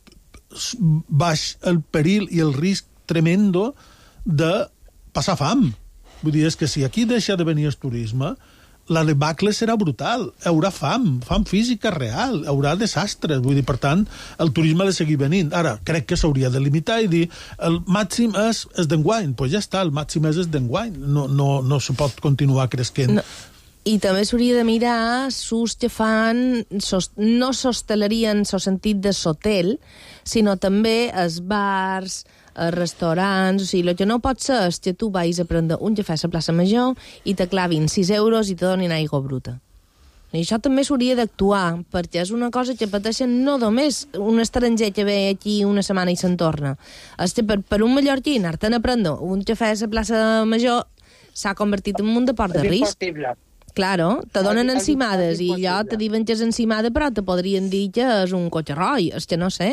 baix el perill i el risc tremendo de passar fam. Vull dir, és que si aquí deixa de venir el turisme, la debacle serà brutal. Hi haurà fam física real, hi haurà desastres. Vull dir, per tant, el turisme ha de seguir venint. Ara, crec que s'hauria de limitar i dir el màxim és d'enguany. Doncs ja està, el màxim és d'enguany. No se pot continuar cresquent. No. I també s'hauria de mirar s'ús que fan, no s'hostaleria en el sentit de s'hotel, sinó també els bars, els restaurants. O sigui, el que no pot ser és que tu vagis a prendre un cafè a la plaça Major i te clavin 6 euros i te donin aigua bruta. I això també s'hauria d'actuar, perquè és una cosa que pateixen no només un estranger que ve aquí una setmana i se'n torna. És que per un mallorquí anar-te'n a prendre un cafè a la plaça Major s'ha convertit en un deport de risc. Claro, te donen encimades i allò te diuen que és encimada, però te podrien dir que és un cotxarroi, és que no sé.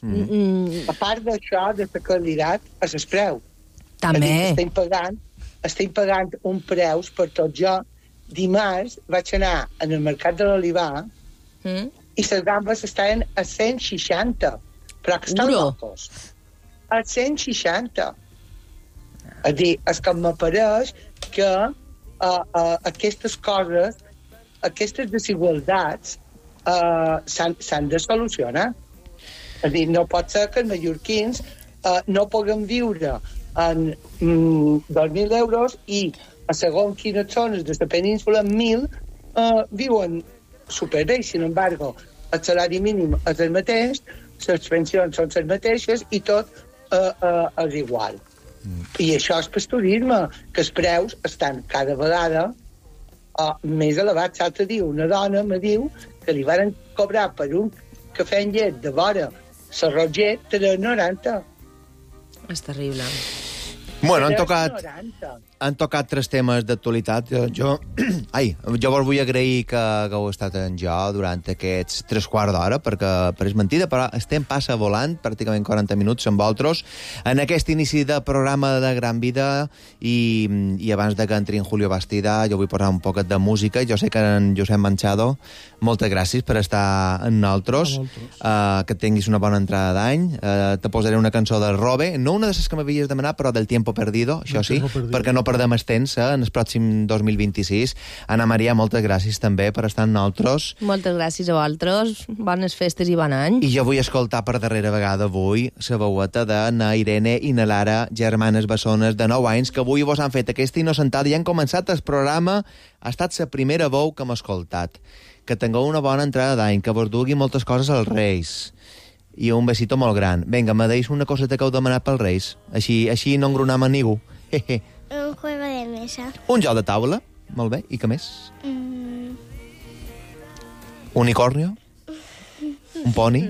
A part d'això, de la qualitat, és el preu. També. Estem pagant un preus per tot. Jo dimarts vaig anar en el mercat de l'Olivar i les gambes estaven a 160, però que estan locos. A 160. És dir, és que m'apareix que aquestes coses, aquestes desigualtats s'han de solucionar. És a dir, no pot ser que els mallorquins no puguem viure en 2.000 euros i a segons quines zones de la península 1.000 viuen superbé. Sin embargo, el salari mínim és el mateix, les pensions són les mateixes i tot és igual. I això és per turisme, que els preus estan cada vegada més elevats. L'altre dia una dona me diu que li van cobrar per un cafè amb llet de vora la Roger 3,90. És terrible. Bueno, han tocat 3 temes d'actualitat. Jo vos vull agrair que heu estat en jo durant aquests 3/4 d'hora, perquè pareix mentida, però estem passa volant, pràcticament 40 minuts amb vosaltres, en aquest inici de programa de Gran Vida, i abans de que entri en Julio Bastida, jo vull posar un poquet de música. Jo sé que en Josep Manchado, moltes gràcies per estar amb nosaltres, que tinguis una bona entrada d'any. Te posaré una cançó de Robe, no una de les que m'havies demanat, però del Tiempo Perdido, això sí, perquè no perdem el temps en el pròxim 2026. Ana Maria, moltes gràcies també per estar amb nosaltres. Moltes gràcies a vosaltres, bones festes i bon any. I jo vull escoltar per darrera vegada avui la veueta de na Irene i na Lara, germanes bessones de 9 anys, que avui vos han fet aquesta innocentada i han començat el programa. Ha estat la primera veu que hem escoltat. Que tingueu una bona entrada d'any, que vos dugui moltes coses als Reis. I un besito molt gran. Vinga, me deis una coseta que heu demanat pels Reis. Així no engronam a ningú. Un juego de mesa. Un joc de taula. Molt bé. I què més? Unicornio? Un poni?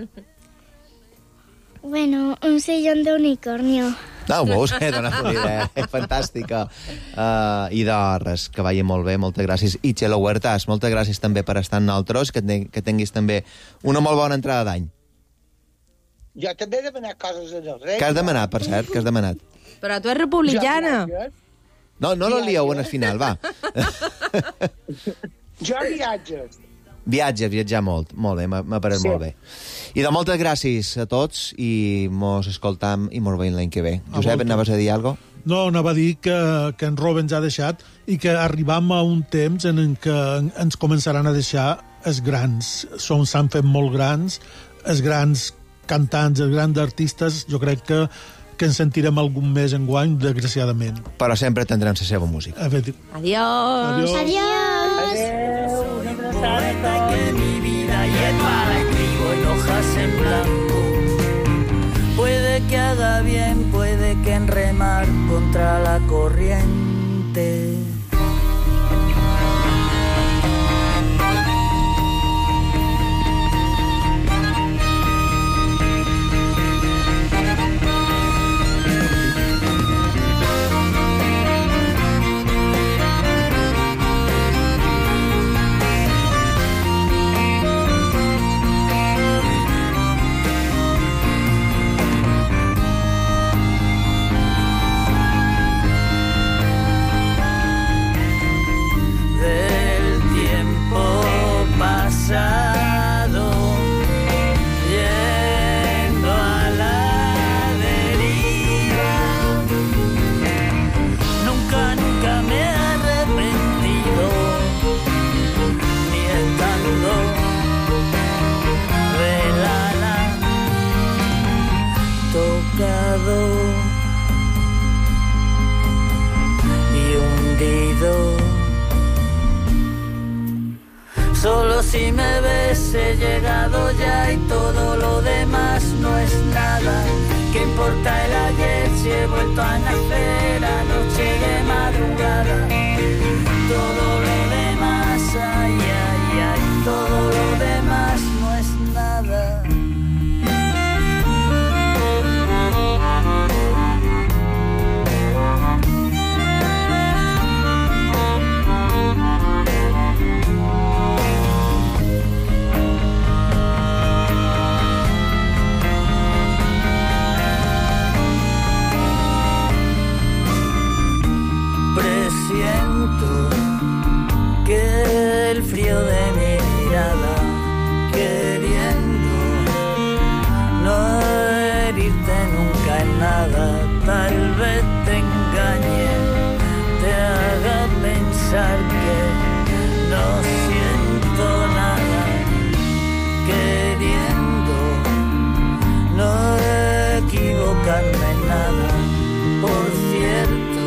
Bueno, un sillón de unicornio. No, veus? Dona una idea. Fantàstica. I de res, que vagi molt bé. Moltes gràcies. I Txelo Huertas, moltes gràcies també per estar amb nosaltres, que tinguis també una molt bona entrada d'any. Jo també he demanat coses als Reis. Què has demanat, per cert? Què has demanat? Però tu ets republicana. No el lieu en el final, va. Jo viatges. Viatjar molt. Molt bé, m'ha parat molt bé. I de moltes gràcies a tots i mos escoltam i mos veiem l'any que ve. Josep, anaves a dir alguna cosa? No, anava a dir que en Rob ens ha deixat i que arribam a un temps en què ens començaran a deixar els grans. S'han fet molt grans, els grans cantants, els grans artistes. Jo crec que ens sentirem algun més enguany, desgraciadament. Però sempre tindrem la seva música. Adiós. Poeta que mi vida lleva, la escribo en hojas en blanco. Puede que haga bien, puede que en remar contra la corriente. Solo si me ves he llegado ya y todo lo demás no es nada. ¿Qué importa el ayer si he vuelto a nacer anoche de madrugada? Todo lo demás, ay, ay, ay, todo lo demás no es nada. Presiento que el frío de mi mirada, queriendo no herirte nunca en nada, tal vez te engañe, te haga pensar que no siento nada, queriendo no equivocarme en nada. Por cierto,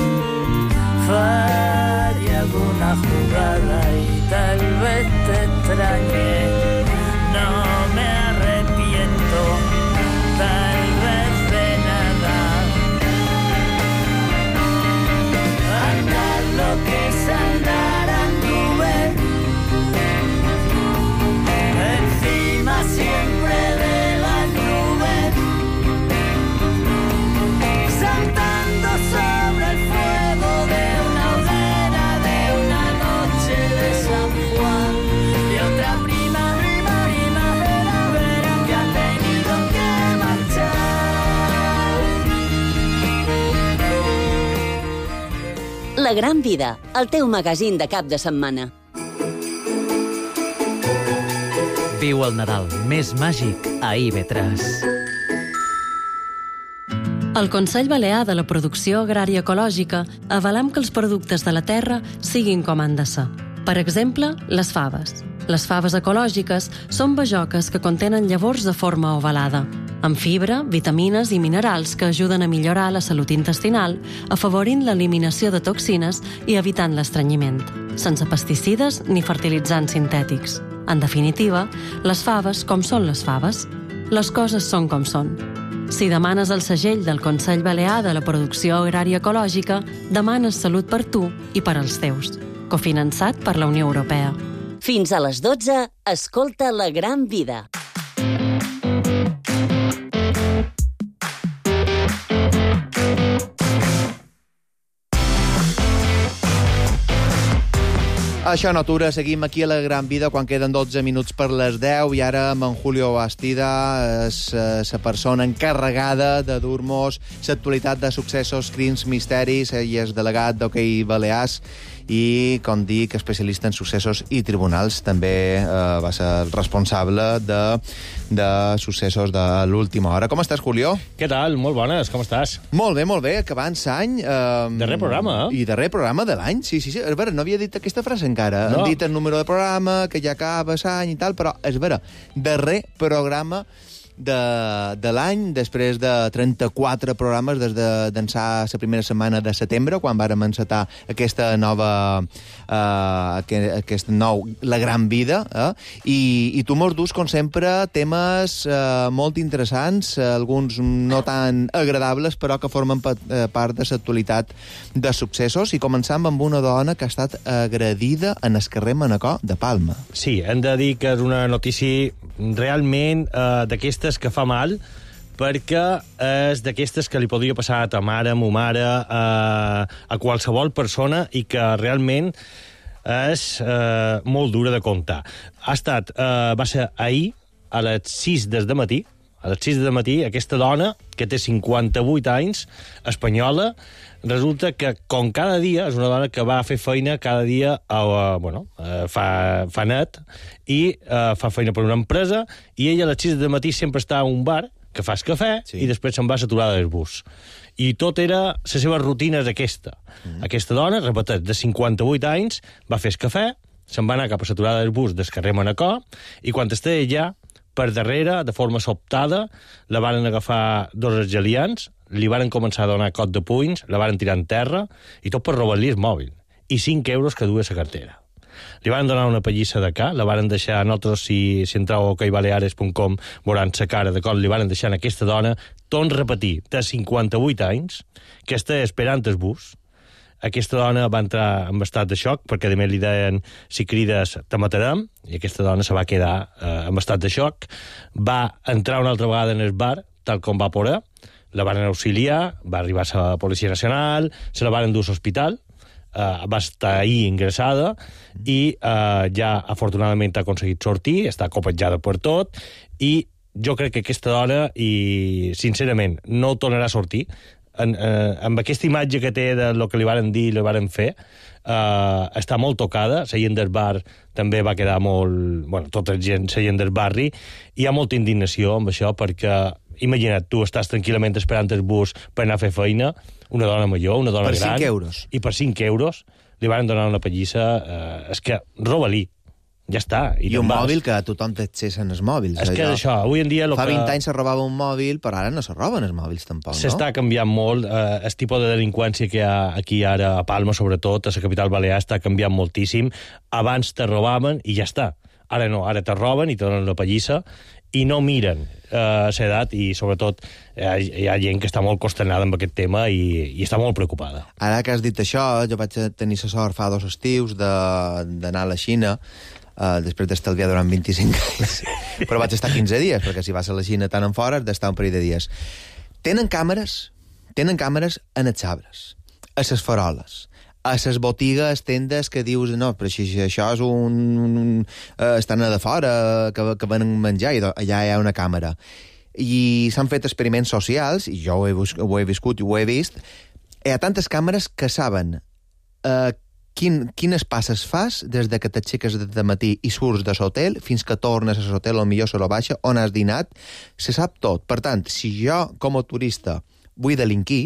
falle alguna jugada y tal vez te extrañe. No me arrepiento, tal vez de nada. Andar lo que es andar a nube, encima siempre de las nubes, saltando sobre el fuego de una hoguera, de una noche de San Juan, de otra primavera que ha tenido que marchar. La Gran Vida, el teu magazín de cap de setmana. Viu el Nadal més màgic a IB3. Al Consell Balear de la Producció Agrària Ecològica avalam que els productes de la terra siguin com han de ser. Per exemple, les faves. Les faves ecològiques són bajoques que contenen llavors de forma ovalada, amb fibra, vitamines i minerals que ajuden a millorar la salut intestinal, afavorint l'eliminació de toxines i evitant l'estrenyiment, sense pesticides ni fertilitzants sintètics. En definitiva, les faves com són les faves. Les coses són com són. Si demanes el segell del Consell Balear de la Producció Agrària Ecològica, demanes salut per tu i per als teus. Cofinançat per la Unió Europea. Fins a les 12, escolta La Gran Vida. Això no atura, seguim aquí a la Gran Vida quan queden 12 minuts per les 10 i ara amb en Julio Bastida és la persona encarregada de dur-nos l'actualitat de successos, crims, misteris. Ell és delegat d'Hockey Balears i, com dic, especialista en successos i tribunals. També va ser el responsable de successos de l'última hora. Com estàs, Julio? Què tal? Molt bones, com estàs? Molt bé, acabant l'any. Darrer programa, I darrer programa de l'any, sí. És vera, no havia dit aquesta frase encara. No. Hem dit el número de programa, que ja acaba l'any i tal, però és vera, darrer programa de l'any, després de 34 programes des d'ençà la primera setmana de setembre, quan vàrem encetar aquesta nova La Gran Vida, i tu mos dus, com sempre, temes molt interessants, alguns no tan agradables, però que formen part de l'actualitat de successos, i començam amb una dona que ha estat agredida en el carrer Manacor de Palma. Sí, hem de dir que és una notícia realment d'aquestes que fa mal, perquè és d'aquestes que li podria passar a ta mare, a ma mare, a qualsevol persona, i que realment és molt dura de comptar. Va ser ahir, a les 6 del matí, aquesta dona, que té 58 anys, espanyola, resulta que, com cada dia, és una dona que va a fer feina cada dia, fa net, i fa feina per una empresa, i ella a les 6 del matí sempre està a un bar, que fa el cafè, i després se'n va a l'aturada del bus. I tot era, la seva rutina és aquesta. Aquesta dona, repeteix, de 58 anys, va fer el cafè, se'n va anar cap a l'aturada del bus del carrer Manacor, i quan estava allà, per darrere, de forma sobtada, la van agafar dos argelians, li van començar a donar cot de punys, la van tirar en terra, i tot per robar-li el mòbil. I 5 euros que duia la cartera. Li van donar una pallissa de ca, la van deixar, nosaltres, si entreu a hockeyBaleares.com, veuran la cara de com li van deixar a aquesta dona, torn repetir, de 58 anys, que està esperant el bus. Aquesta dona va entrar en estat de xoc, perquè a més li deien, si crides te matarem, i aquesta dona se va quedar en estat de xoc. Va entrar una altra vegada en el bar, tal com va poder, la van auxiliar, va arribar a la Policia Nacional, se la van endur a l'hospital, va estar ahir ingressada, i ja afortunadament ha aconseguit sortir, està copetjada per tot, i jo crec que aquesta dona, i sincerament, no tornarà a sortir, amb aquesta imatge que té de lo que li varen dir i li varen fer, està molt tocada. La gent del bar també va quedar molt... tota la gent del barri. Hi ha molta indignació amb això, perquè, imagina't, tu estàs tranquil·lament esperant el bus per anar a fer feina, una dona major, una dona gran... Per 5 euros. I per 5 euros li varen donar una pallissa. És que roba-li. Ja està. I un mòbil que tothom té accés en els mòbils. És que això, avui en dia... Fa 20 anys se robava un mòbil, però ara no se roben els mòbils tampoc, no? S'està canviant molt. El tipus de delinqüència que hi ha aquí ara a Palma, sobretot, a la capital balear, està canviant moltíssim. Abans te robaven i ja està. Ara no, ara te roben i te donen la pallissa i no miren l'edat, i sobretot hi ha gent que està molt consternada amb aquest tema i està molt preocupada. Ara que has dit això, jo vaig tenir la sort fa 2 estius d'anar a la Xina, després d'estalviar durant 25 anys. Però vaig estar 15 dies, perquè si vas a la Xina tan en fora has d'estar un parell de dies. Tenen càmeres en els arbres, a les faroles, a les botigues, tendes que dius, no, però si això és estan a de fora, que venen menjar, i allà hi ha una càmera. I s'han fet experiments socials, i jo ho he viscut i ho he vist. Hi ha tantes càmeres que saben quines passes fas des de que t'aixeques de matí i surts de l'hotel fins que tornes a l'hotel, o millor se lo baixa, on has dinat, se sap tot. Per tant, si jo, com a turista, vull delinquir,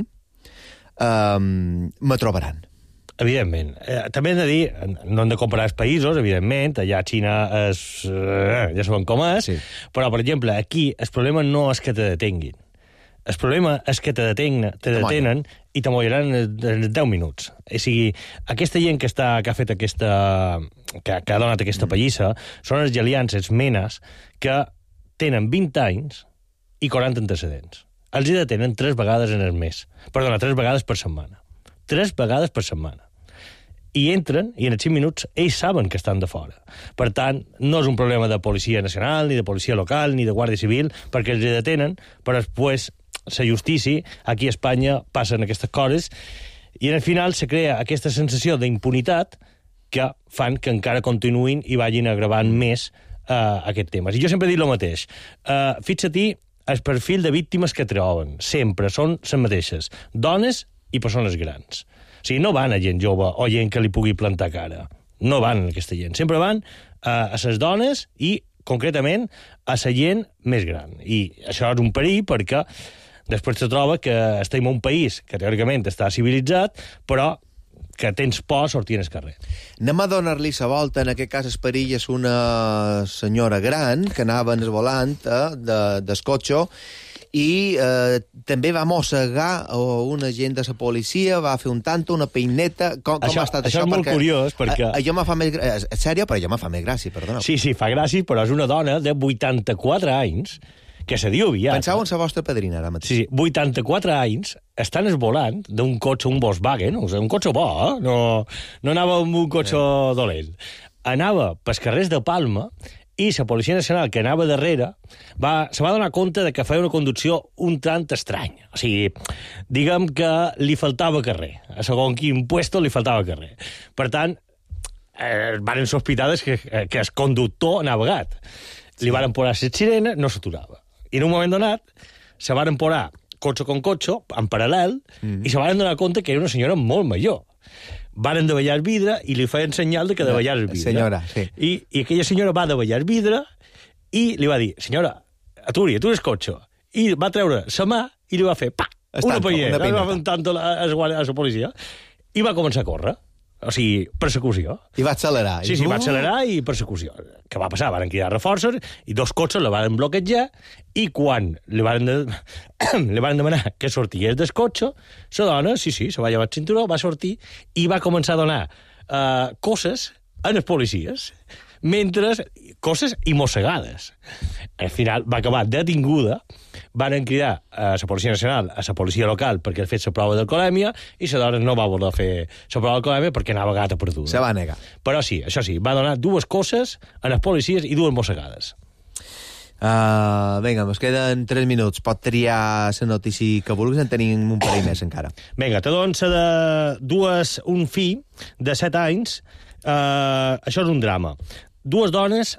me trobaran. Evidentment. També hem de dir, no hem de comparar els països, evidentment, allà a Xina ja sabem com és, sí. Però, per exemple, aquí el problema no és que te detenguin. El problema és que te detenen i te mollaran en 10 minuts. O sigui, aquesta gent que ha fet que ha donat aquesta pallissa són els gelians, els menes, que tenen 20 anys i 40 antecedents. Els hi detenen 3 vegades en el mes. Perdona, 3 vegades per setmana. 3 vegades per setmana. I entren, i en els 5 minuts ells saben que estan de fora. Per tant, no és un problema de policia nacional, ni de policia local, ni de guàrdia civil, perquè els hi detenen, però després la justícia, aquí a Espanya passen aquestes coses, i al final se crea aquesta sensació d'impunitat que fan que encara continuïn i vagin agravant més aquests temes. I jo sempre he dit el mateix. Fixa-t'hi el perfil de víctimes que troben. Sempre són les mateixes. Dones i persones grans. O sigui, no van a gent jove o gent que li pugui plantar cara. No van a aquesta gent. Sempre van a les dones i, concretament, a la gent més gran. I això és un perill perquè després se troba que estem en un país que teòricament està civilitzat, però que tens por a sortir al carrer. Anem a donar-li la volta, en aquest cas el perill és una senyora gran que anava en el volant del cotxe i també va mossegar un agent de la policia, va fer un tanto, una peineta... Com ha estat això? Això és molt curiós, perquè... Allò me fa més gràcia. En sèrio, però allò me fa més gràcia, perdona. Sí, fa gràcia, però és una dona de 84 anys que se diu aviat. Pensau en la vostra padrina, ara mateix. Sí, 84 anys, estan al volant d'un cotxe, un Volkswagen, o sigui, un cotxe bo, no anava amb un cotxe dolent. Anava pels carrers de Palma i la Policia Nacional, que anava darrere, se va donar compte de que feia una conducció un tant estranya. O sigui, diguem que li faltava carrer. A segon quin puesto li faltava carrer. Per tant, van sospitar que el conductor anava gat. Li van posar la sirena, no s'aturava. I en un moment donat se van posar cotxe con cotxe, en paral·lel, i se van donar compte que era una senyora molt major. Van davallar el vidre i li feien senyal de que davallar el vidre. Senyora, sí. I aquella senyora va davallar el vidre i li va dir, senyora, aturi el cotxe. I va treure la mà i li va fer, una pallera. Va fer un tanto a la policia. I va començar a córrer. O sigui, persecució. I va accelerar. Sí, va accelerar i persecució. Què va passar? Van cridar reforços i 2 cotxes la van bloquejar i quan li van demanar que sortigués del cotxe, la dona, se va llevar el cinturó, va sortir i va començar a donar coses a les policies, coses i mossegades. Al final va acabar detinguda, van cridar a la Policia Nacional, a la policia local, perquè ha fet la prova d'alcoholèmia, i la dona no va voler fer la prova d'alcoholèmia perquè anava gata perduda. Se va negar. Però sí, això sí, va donar 2 coses a les policies i 2 mossegades. Vinga, ens queden 3 minuts. Pot triar la notícia que vulguis, en tenim un parell més encara. Vinga, te dono un fill de 7 anys. Això és un drama. 2 dones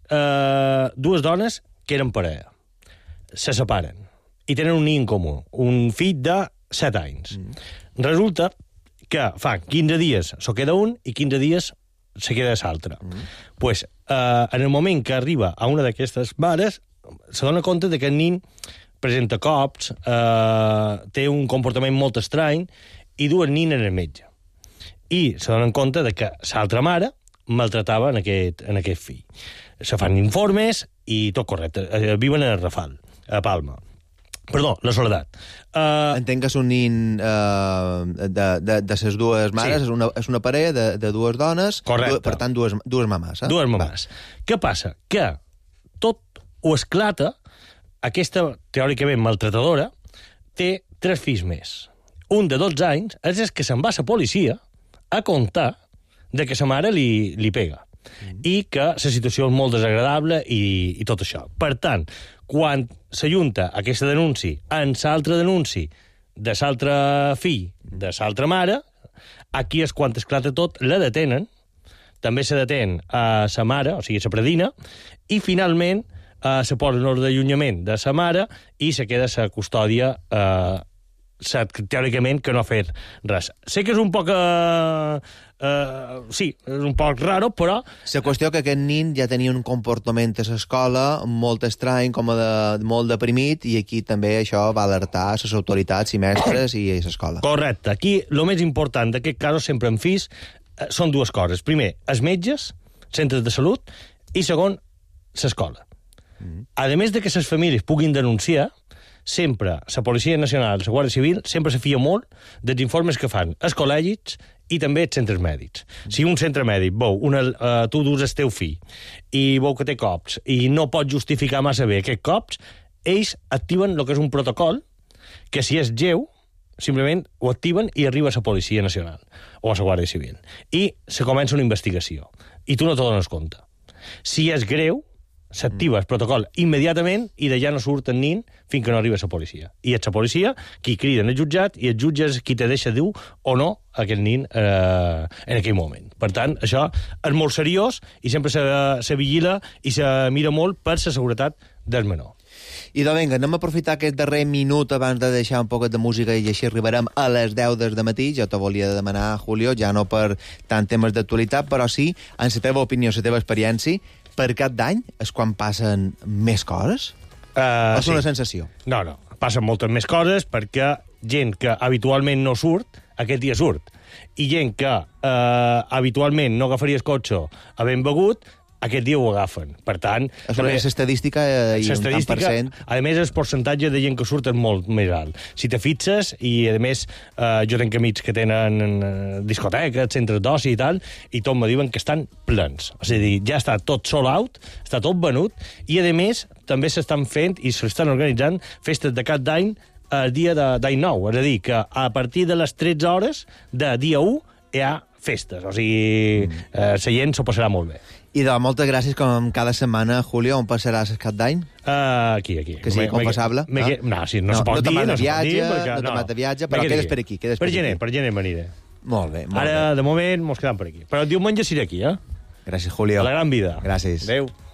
que eren parella. Se separen i tenen un nen en comú, un fill de 7 anys. Resulta que fa 15 dies se queda un i 15 dies se queda l'altre. Pues, en el moment que arriba a una d'aquestes mares, se dona compte de que el nen presenta cops, té un comportament molt estrany i du el nen en el metge. I se donen compte de que l'altra mare maltratava en aquest fill. Se fan informes i tot correcte. Viuen a Rafal, a Palma. Perdó, la Soledat. Entenc que és un nin de les 2 mares, sí. És una parella de 2 dones, correcte. Per tant, 2 mamàs. 2 mamàs. Què passa? Que tot ho esclata, aquesta, teòricament, maltratadora, té 3 fills més. Un de 12 anys és el que se'n va a la policia a contar de que sa mare li pega i que la situació és molt desagradable i tot això. Per tant, quan s'ajunta aquesta denúncia amb l'altre denunci de l'altre fill, de l'altra mare, aquí és quan esclata tot, la detenen, també se detén a sa mare, o sigui, a sa predina, i finalment se posa en ordre d'allunyament de sa mare i se queda sa custòdia teòricament que no ha fet res. Sé que és un poc... sí, és un poc raro, però... La qüestió que aquest nin ja tenia un comportament a l'escola molt estrany, com molt deprimit, i aquí també això va alertar les autoritats i mestres i l'escola. Correcte. Aquí el més important d'aquest cas, sempre en fills, són 2 coses. Primer, els metges, centres de salut, i segon, l'escola. A més de que les famílies puguin denunciar, sempre la Policia Nacional, la Guàrdia Civil, sempre se fia molt dels informes que fan els col·legis i també els centres mèdics. Si un centre mèdic veu, tu dus el teu fill i veu que té cops i no pot justificar massa bé aquests cops, ells activen el que és un protocol que si és lleu, simplement ho activen i arriba a la Policia Nacional o a la Guàrdia Civil. I se comença una investigació. I tu no te dones compte. Si és greu, s'activa el protocol immediatament i d'allà no surt el nin fins que no arriba la policia. I és la policia qui crida en el jutjat i el jutge és qui te deixa dir o no aquest nin en aquell moment. Per tant, això és molt seriós i sempre se vigila i se mira molt per la seguretat del menor. I doncs vinga, anem a aprofitar aquest darrer minut abans de deixar un poquet de música i així arribarem a les 10 del matí. Jo te volia demanar, Julio, ja no per tant temes d'actualitat, però sí, en la teva opinió, la teva experiència, per Cap d'Any és quan passen més coses? És una sensació? No, passen moltes més coses perquè gent que habitualment no surt, aquest dia surt. I gent que habitualment no agafaria el cotxe havent begut, aquest dia ho agafen. Per tant... És estadística i un tant per cent. A més, el percentatge de gent que surt és molt més alt. Si te fixes, i a més, jo tenc amics que tenen discoteques, centres d'oci i tal, i tot me diuen que estan plens. És a dir, ja està tot sold out, està tot venut, i a més, també s'estan fent i s'estan organitzant festes de Cap d'Any el dia d'any nou. És a dir, que a partir de les 13 hores de dia 1 hi ha festes. O sigui, la gent s'ho passarà molt bé. I de moltes gràcies, com cada setmana, Julio, on passaràs el Cap d'Any? Aquí. Que sigui confessable? No, sí, no se pot dir. No te mat de viatge, però quedes per aquí. Per gener m'aniré. Molt bé. Ara, de moment, mos quedam per aquí. Però el diumenge seré aquí, Gràcies, Julio. A la gran vida. Gràcies. Adéu.